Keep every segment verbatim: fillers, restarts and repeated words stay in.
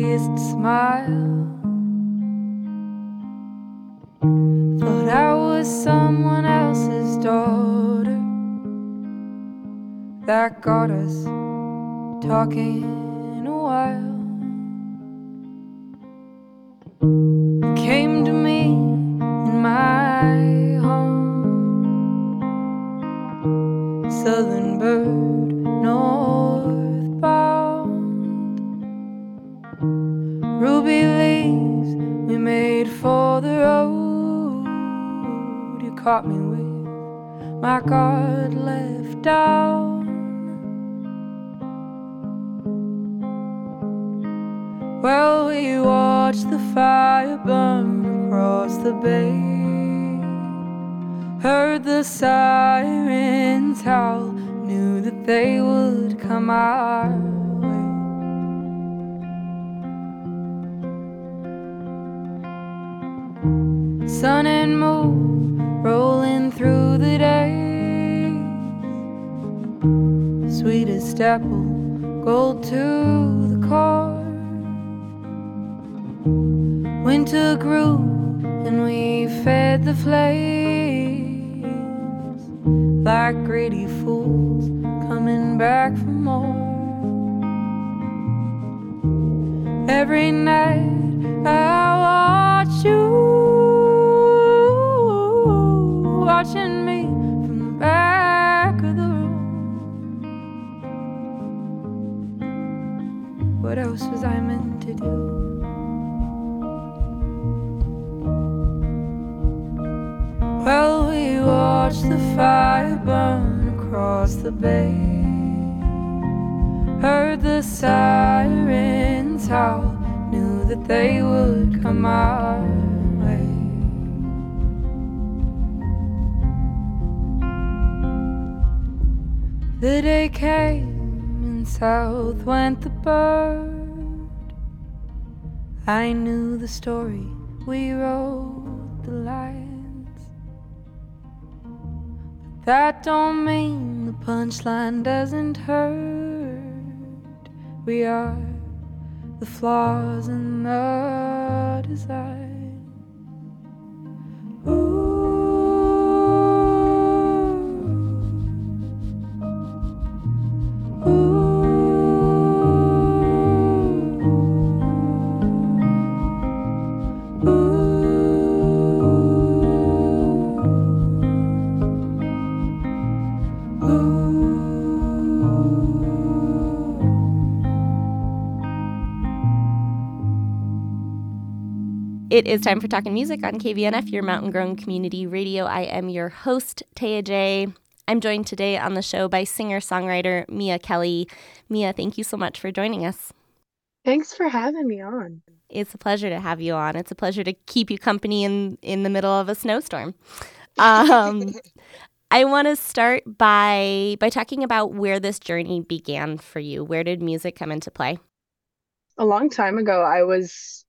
prettiest smile. Thought I was someone else's daughter. That got us talking a while. You came to me in my home, southern bird, northbound. Ruby leaves we made for the road. You caught me with my guard left down. Well, we watched the fire burn across the bay, heard the sirens howl, knew that they would come our way. Sun and moon rolling through the day, sweetest apple, gold to the core. Winter grew and we fed the flames like greedy fools coming back for more. Every night I watch you, watching me from the back of the room. What else was I meant to do? Well, we watched the fire burn across the bay, heard the sirens howl, knew that they would come our way. The day came and south went the bird. I knew the story, we wrote the lines. That don't mean the punchline doesn't hurt. We are the flaws in the design. Ooh. Ooh. It is time for Talking Music on K V N F, your Mountain Grown Community Radio. I am your host, Taya J. I'm joined today on the show by singer-songwriter Mia Kelly. Mia, thank you so much for joining us. Thanks for having me on. It's a pleasure to have you on. It's a pleasure to keep you company in, in the middle of a snowstorm. Um, I want to start by by talking about where this journey began for you. Where did music come into play? A long time ago, I was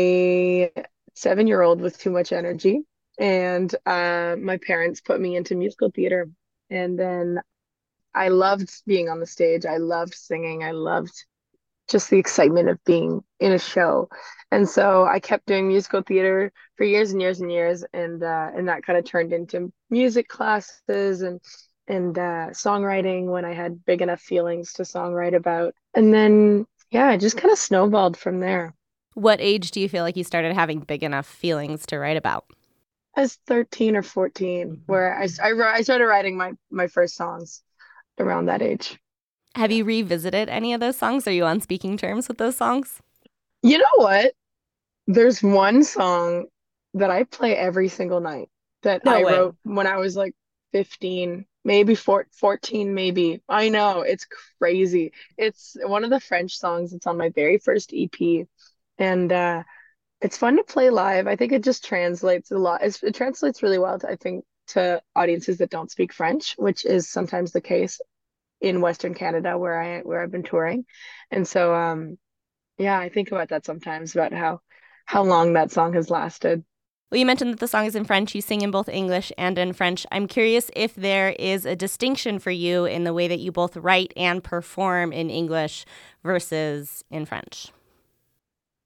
a seven-year-old with too much energy, and uh, my parents put me into musical theater. And then I loved being on the stage. I loved singing. I loved just the excitement of being in a show. And so I kept doing musical theater for years and years and years, and uh, and that kind of turned into music classes and and uh, songwriting when I had big enough feelings to songwrite about. And then, yeah, it just kind of snowballed from there. What age do you feel like you started having big enough feelings to write about? I was thirteen or fourteen, where I, I, I started writing my, my first songs around that age. Have you revisited any of those songs? Are you on speaking terms with those songs? You know what? There's one song that I play every single night that No I way. wrote when I was like fifteen, maybe fourteen, maybe. I know, it's crazy. It's one of the French songs. It's on my very first E P. And uh, it's fun to play live. I think it just translates a lot. It's, it translates really well, to, I think, to audiences that don't speak French, which is sometimes the case in Western Canada where I where I've been touring. And so um yeah, I think about that sometimes, about how how long that song has lasted. Well, you mentioned that the song is in French. You sing in both English and in French. I'm curious if there is a distinction for you in the way that you both write and perform in English versus in French.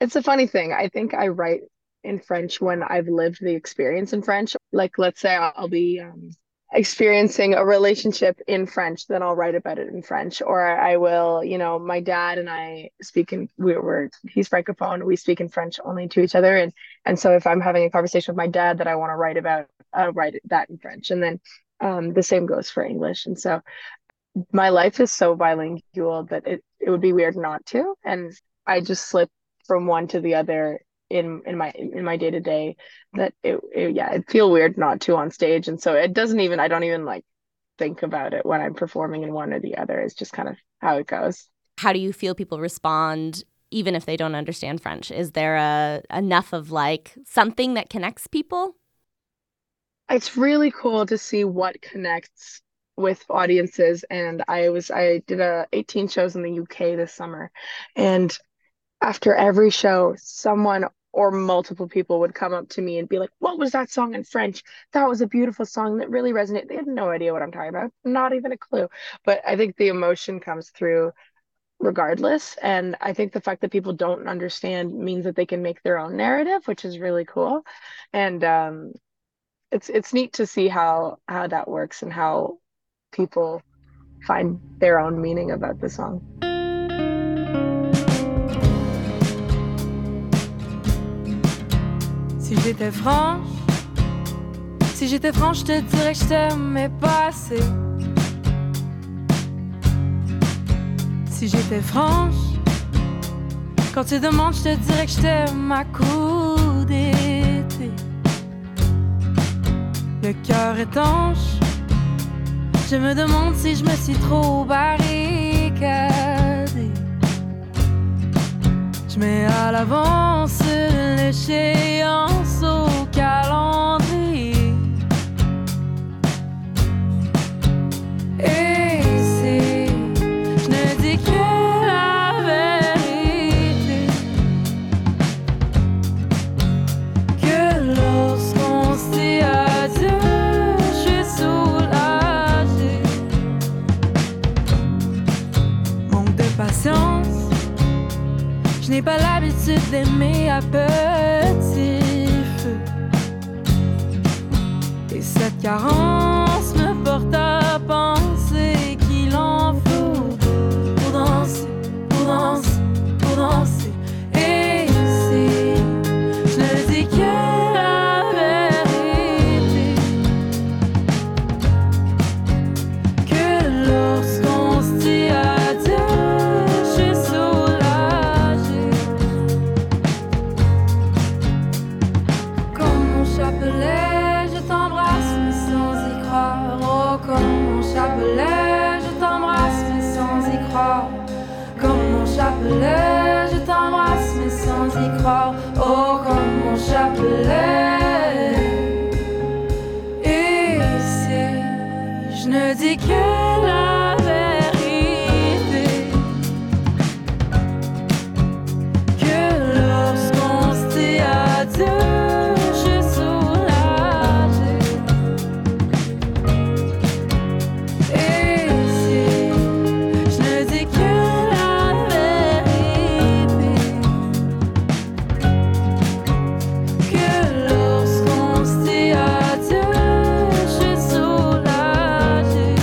It's a funny thing. I think I write in French when I've lived the experience in French. Like, let's say I'll, I'll be um, experiencing a relationship in French, then I'll write about it in French. Or I will, you know, my dad and I speak in, we were, he's Francophone, we speak in French only to each other. And and so if I'm having a conversation with my dad that I want to write about, I'll write that in French. And then um, the same goes for English. And so my life is so bilingual that it, it would be weird not to. And I just slip from one to the other in in my in my day to day that it, it yeah, it'd feel weird not to on stage. And so it doesn't even I don't even like think about it when I'm performing in one or the other. It's just kind of how it goes. How do you feel people respond even if they don't understand French? Is there a enough of like something that connects people? It's really cool to see what connects with audiences. And I was I did a eighteen shows in the U K this summer, and after every show, someone or multiple people would come up to me and be like, "What was that song in French? That was a beautiful song that really resonated." They had no idea what I'm talking about, not even a clue. But I think the emotion comes through regardless. And I think the fact that people don't understand means that they can make their own narrative, which is really cool. And um, it's it's neat to see how how that works and how people find their own meaning about the song. Si j'étais franche, si j'étais franche, je te dirais que je t'aimais pas assez. Si j'étais franche, quand tu demandes, je te dirais que je t'aime à coups d'été. Le cœur étanche, je me demande si je me suis trop barricadée. Je mets à l'avance l'échéance au calendrier. Et si je ne dis que la vérité, que lorsqu'on se dit adieu, je suis soulagée. Manque de patience, je n'ai pas l'habitude d'aimer à petit feu. Et cette carence me porte à penser qu'il en faut pour danser, pour danser, pour danser. Et si je ne dis que la vérité, que lorsqu'on se dit adieu, je suis soulagée. Comme mon chapelet, je t'embrasse mais sans y croire. Oh, comme mon chapelet, je t'embrasse mais sans y croire. Comme mon chapelet, je t'embrasse mais sans y croire. Oh, comme mon chapelet. Et si je ne dis que la vérité, que lorsqu'on se dit adieu, je suis soulagée. Et si je ne dis que la vérité, que lorsqu'on se dit adieu, je suis soulagée.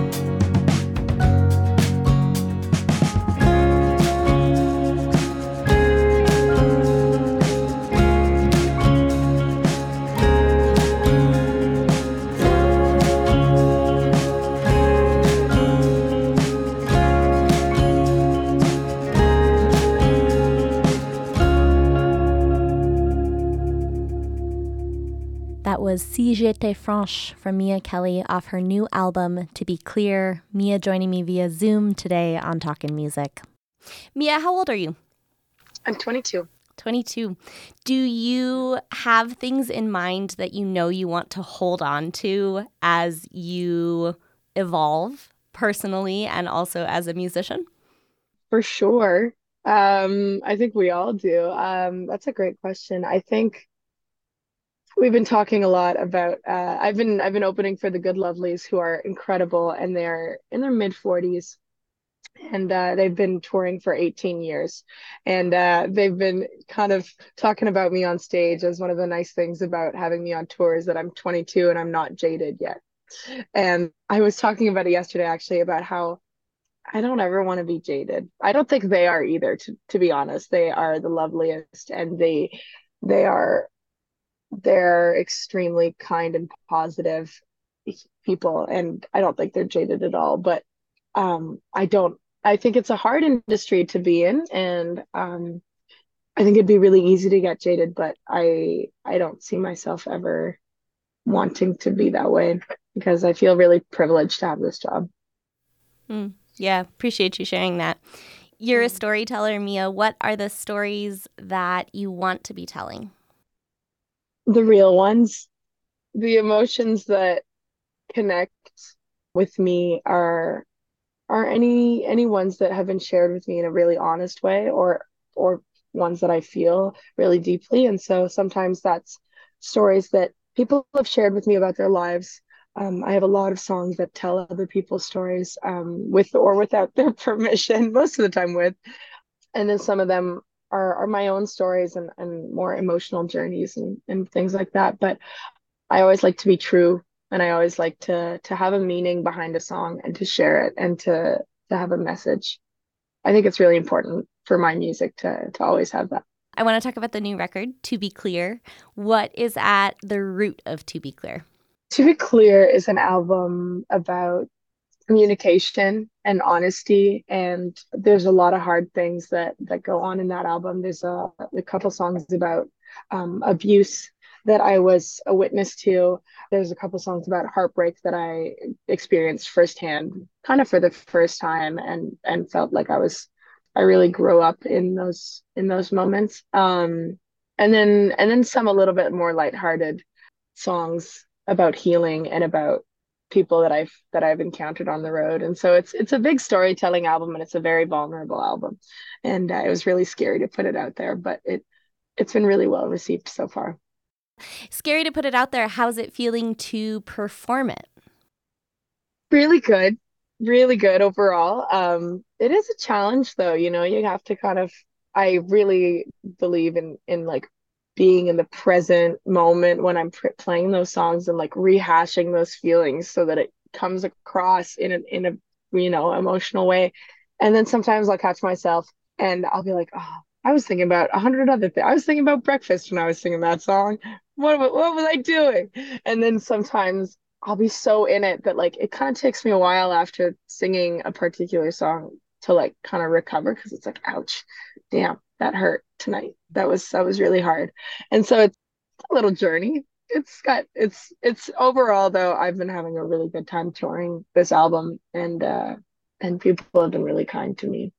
That was Si J'étais Franche from Mia Kelly off her new album, To Be Clear. Mia joining me via Zoom today on Talkin' Music. Mia, how old are you? I'm twenty-two. twenty-two. Do you have things in mind that you know you want to hold on to as you evolve personally and also as a musician? For sure. Um, I think we all do. Um, that's a great question. I think we've been talking a lot about uh, I've been I've been opening for the Good Lovelies, who are incredible, and they're in their mid forties. and uh, they've been touring for eighteen years. And uh, they've been kind of talking about me on stage as one of the nice things about having me on tour is that I'm twenty-two and I'm not jaded yet. And I was talking about it yesterday, actually, about how I don't ever want to be jaded. I don't think they are either, to, to be honest. They are the loveliest, and they they are they're extremely kind and positive people, and I don't think they're jaded at all. But um, I don't. I think it's a hard industry to be in, and um, I think it'd be really easy to get jaded. But I I don't see myself ever wanting to be that way because I feel really privileged to have this job. Mm, yeah, appreciate you sharing that. You're a storyteller, Mia. What are the stories that you want to be telling? The real ones, the emotions that connect with me are are any any ones that have been shared with me in a really honest way, or or ones that I feel really deeply. And so sometimes that's stories that people have shared with me about their lives. Um, I have a lot of songs that tell other people's stories, um, with or without their permission, most of the time with. And then some of them are, are my own stories and, and more emotional journeys and, and things like that. But I always like to be true, and I always like to to have a meaning behind a song and to share it and to to have a message. I think it's really important for my music to to always have that. I want to talk about the new record, To Be Clear. What is at the root of To Be Clear? To Be Clear is an album about communication and honesty, and there's a lot of hard things that that go on in that album. There's a, a couple songs about um, abuse that I was a witness to. There's a couple songs about heartbreak that I experienced firsthand, kind of for the first time, and and felt like I was I really grew up in those in those moments. Um, and then and then some a little bit more lighthearted songs about healing and about people that I've that I've encountered on the road. And so it's it's a big storytelling album, and it's a very vulnerable album. And uh, it was really scary to put it out there, but it it's been really well received so far. Scary to put it out there. How's it feeling to perform it? Really good, really good overall. Um, it is a challenge though, you know, you have to kind of I really believe in in like being in the present moment when I'm pr playing those songs and like rehashing those feelings so that it comes across in a in a you know emotional way. And then sometimes I'll catch myself and I'll be like, oh, I was thinking about a hundred other things. I was thinking about breakfast when I was singing that song. What wa- what was I doing? And then sometimes I'll be so in it that like it kind of takes me a while after singing a particular song to like kind of recover because it's like, ouch, damn, that hurt tonight. That was that was really hard. And so it's a little journey. It's got it's it's overall though, I've been having a really good time touring this album, and uh and people have been really kind to me.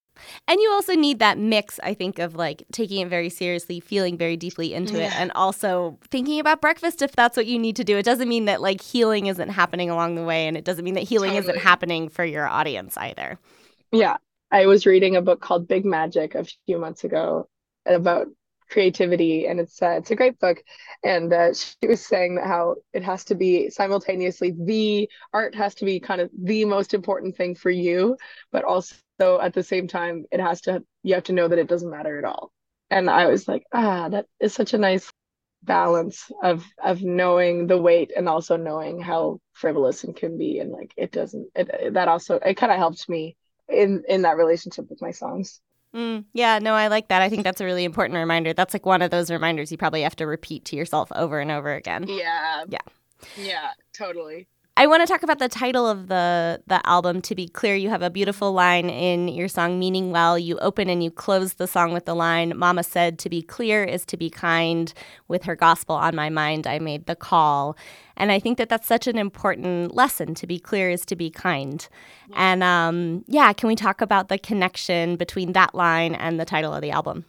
And you also need that mix, I think, of like taking it very seriously, feeling very deeply into it, Yeah, and also thinking about breakfast if that's what you need to do. It doesn't mean that like healing isn't happening along the way, and it doesn't mean that healing isn't totally. happening for your audience either. Yeah. I was reading a book called Big Magic a few months ago about creativity, and it's uh, it's a great book. And uh, she was saying that how it has to be simultaneously the art has to be kind of the most important thing for you, but also at the same time it has to you have to know that it doesn't matter at all. And I was like, ah, that is such a nice balance of of knowing the weight and also knowing how frivolous it can be, and like it doesn't it, that also it kind of helped me in in that relationship with my songs. Mm, yeah, no, I like that. I think that's a really important reminder. That's like one of those reminders you probably have to repeat to yourself over and over again. Yeah, Yeah. yeah, totally. I want to talk about the title of the the album. To be clear, you have a beautiful line in your song "Meaning Well." You open and you close the song with the line, "Mama said to be clear is to be kind. With her gospel on my mind, I made the call." And I think that that's such an important lesson. To be clear is to be kind. And um, yeah, can we talk about the connection between that line and the title of the album?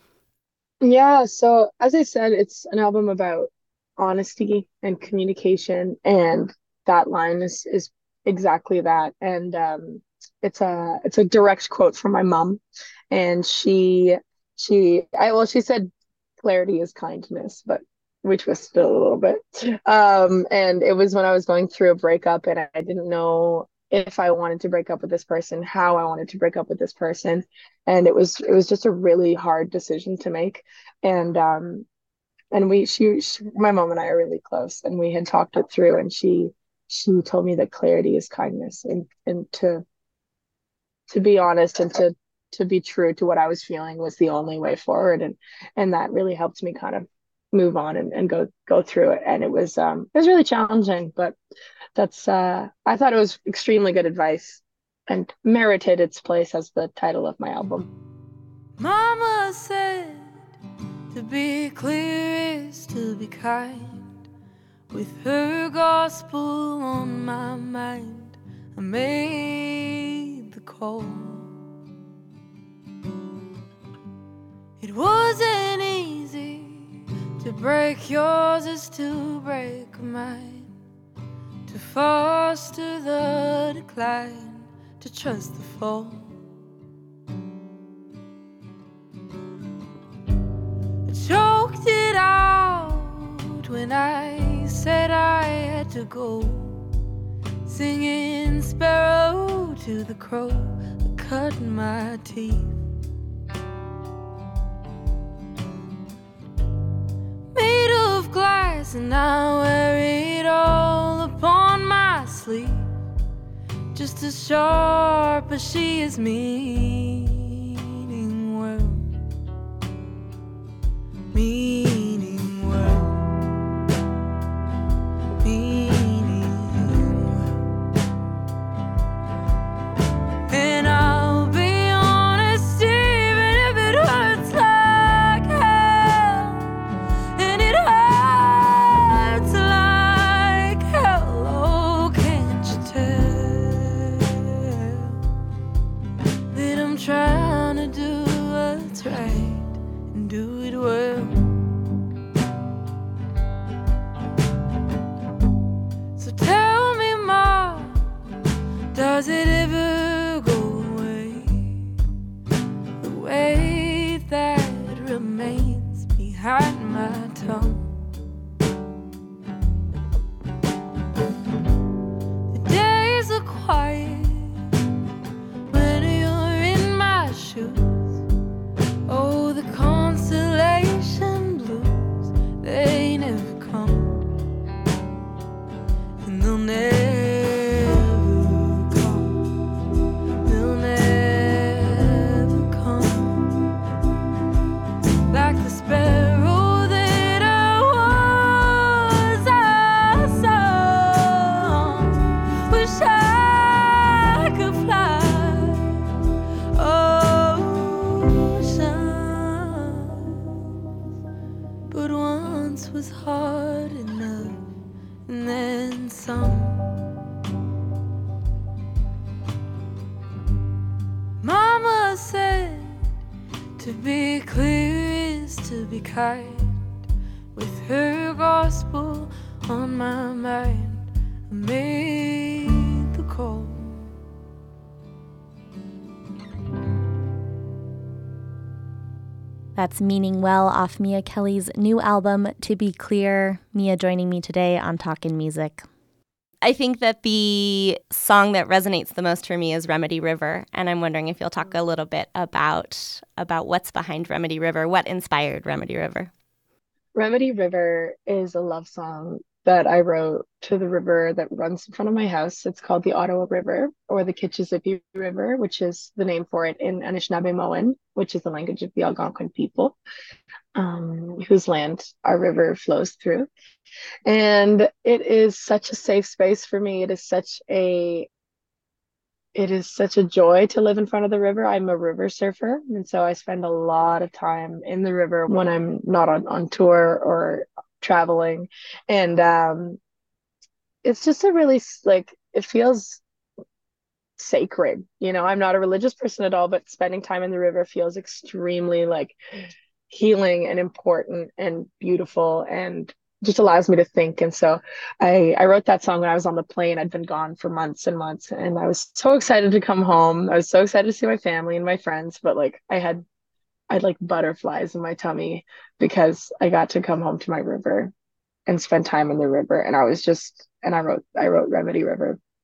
Yeah, so as I said, it's an album about honesty and communication, and that line is is exactly that. And um, it's a it's a direct quote from my mom, and she she I well she said clarity is kindness, but we twisted it a little bit. Um, and it was when I was going through a breakup, and I didn't know if I wanted to break up with this person, how I wanted to break up with this person. And it was it was just a really hard decision to make. And um and we she, she my mom and I are really close, and we had talked it through, and she she told me that clarity is kindness, and and to to be honest and to to be true to what I was feeling was the only way forward. And and that really helped me kind of move on and, and go go through it. And it was um it was really challenging, but that's uh I thought it was extremely good advice and merited its place as the title of my album. Mama said to be clear is to be kind. With her gospel on my mind, I made the call. It wasn't easy. To break yours is to break mine. To foster the decline, to trust the fall. I choked it out when I said I had to go, singing sparrow to the crow that cut my teeth. Made of glass and I wear it all upon my sleeve, just as sharp as she is meaning well. Meaning well. Meaning well. And I'll be honest, even if it hurts like hell, and it hurts like hell. Oh, can't you tell that I'm trying to do what's right and do it well? So tell me, Ma, does it ever go away? The weight that remains behind my tongue. The days are quiet when you're in my shoes. Oh, the constellation blues, they never come, and they'll never come. They'll never come. Like the sparrow that I was, I sung. Wish I could fly oceans, but once was hard enough, and then some. Mama said to be clear is to be kind. With her gospel on my mind, I made the call. That's Meaning Well off Mia Kelly's new album, To Be Clear. Mia joining me today on Talkin' Music. I think that the song that resonates the most for me is Remedy River, and I'm wondering if you'll talk a little bit about about what's behind Remedy River, what inspired Remedy River. Remedy River is a love song that I wrote to the river that runs in front of my house. It's called the Ottawa River, or the Kitchissippi River, which is the name for it in Anishinaabemowin, which is the language of the Algonquin people, um, whose land our river flows through. And it is such a safe space for me. It is such a it is such a joy to live in front of the river. I'm a river surfer, and so I spend a lot of time in the river when I'm not on, on tour or traveling. And um, it's just a really, like, it feels sacred. You know, I'm not a religious person at all, but spending time in the river feels extremely, like, healing and important and beautiful, and just allows me to think. And so I I wrote that song when I was on the plane. I'd been gone for months and months, and I was so excited to come home. I was so excited to see my family and my friends, but like I had I had like butterflies in my tummy because I got to come home to my river and spend time in the river. And I was just and I wrote I wrote Remedy River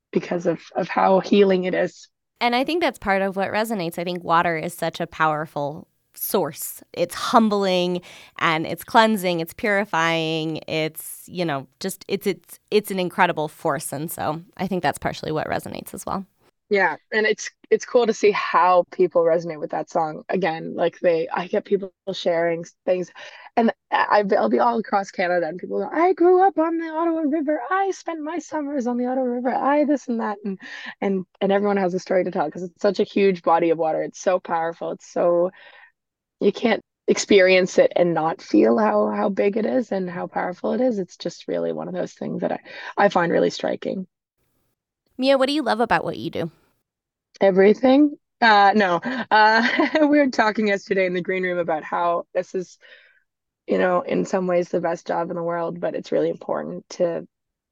because of, of how healing it is. And I think that's part of what resonates. I think water is such a powerful source. It's humbling and it's cleansing, it's purifying, it's, you know, just it's it's it's an incredible force. And so I think that's partially what resonates as well. Yeah, and it's it's cool to see how people resonate with that song. Again, like they, I get people sharing things, and I, I'll be all across Canada, and people go, "I grew up on the Ottawa River. I spent my summers on the Ottawa River. I this and that," and and and everyone has a story to tell because it's such a huge body of water. It's so powerful. It's so you can't experience it and not feel how how big it is and how powerful it is. It's just really one of those things that I I find really striking. Mia, what do you love about what you do? Everything. Uh, no. Uh, we were talking yesterday in the green room about how this is, you know, in some ways the best job in the world, but it's really important to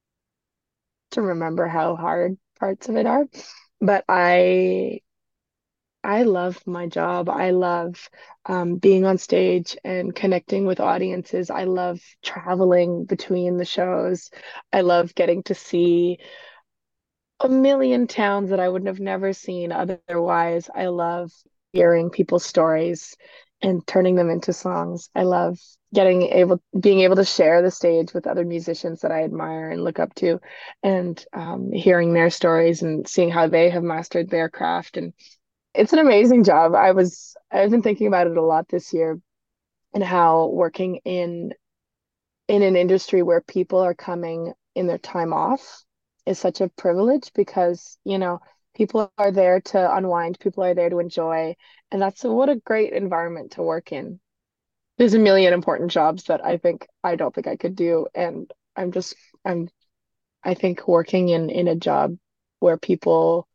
to remember how hard parts of it are. But I I love my job. I love um, being on stage and connecting with audiences. I love traveling between the shows. I love getting to see a million towns that I would have never seen otherwise. I love hearing people's stories and turning them into songs. I love getting able being able to share the stage with other musicians that I admire and look up to, and um, hearing their stories and seeing how they have mastered their craft. And it's an amazing job. I was I've been thinking about it a lot this year, and how working in in an industry where people are coming in their time off is such a privilege, because, you know, people are there to unwind, people are there to enjoy, and that's a, what a great environment to work in. There's a million important jobs that I think I don't think I could do, and I'm just I'm I think working in in a job where people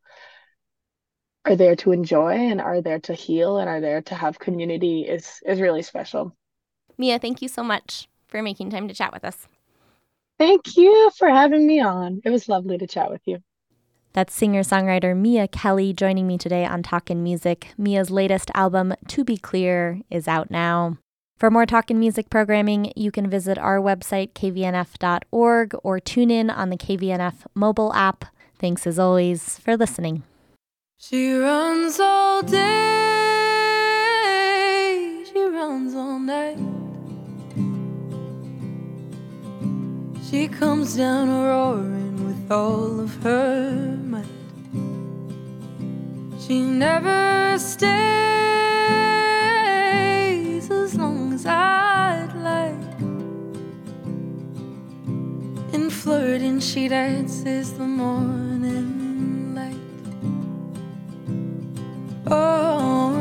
are there to enjoy and are there to heal and are there to have community is is really special. Mia, thank you so much for making time to chat with us. Thank you for having me on. It was lovely to chat with you. That's singer-songwriter Mia Kelly joining me today on Talkin' Music. Mia's latest album, To Be Clear, is out now. For more Talkin' Music programming, you can visit our website, k v n f dot org, or tune in on the K V N F mobile app. Thanks as always for listening. She runs all day, she runs all night. She comes down roaring with all of her might. She never stays as long as I'd like. In flirting she dances the morning light. Oh,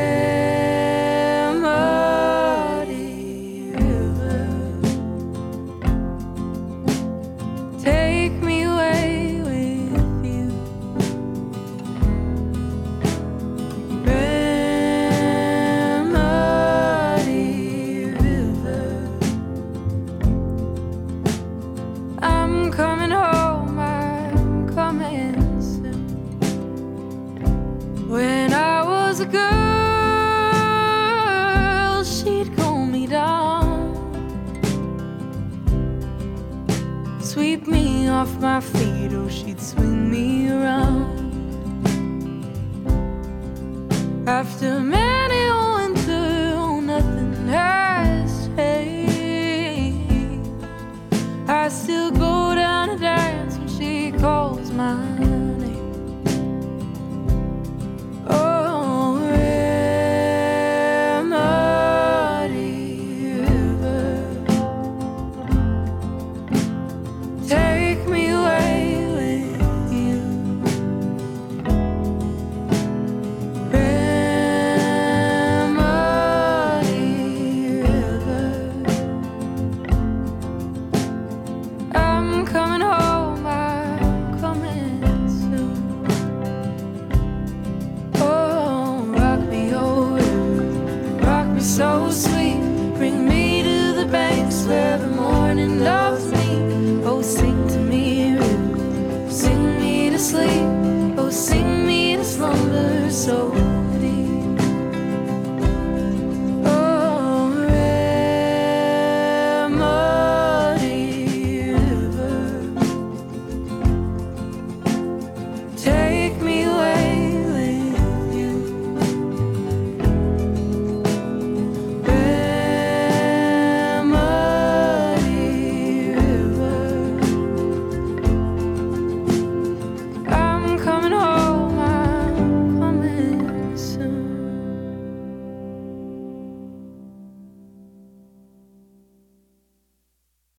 Remedy River, take me away with you. Remedy River, I'm coming home, I'm coming soon. When I was a girl, she'd calm me down, sweep me off my feet, or she'd swing me around. After many a winter, oh, nothing has changed. I still go down to dance when she calls my name. Oh, Remedy River, take me away with you. Remedy River, I'm coming home, I'm coming soon. Oh, rock me, oh river, rock me so sweet. Bring me to the banks where the morning light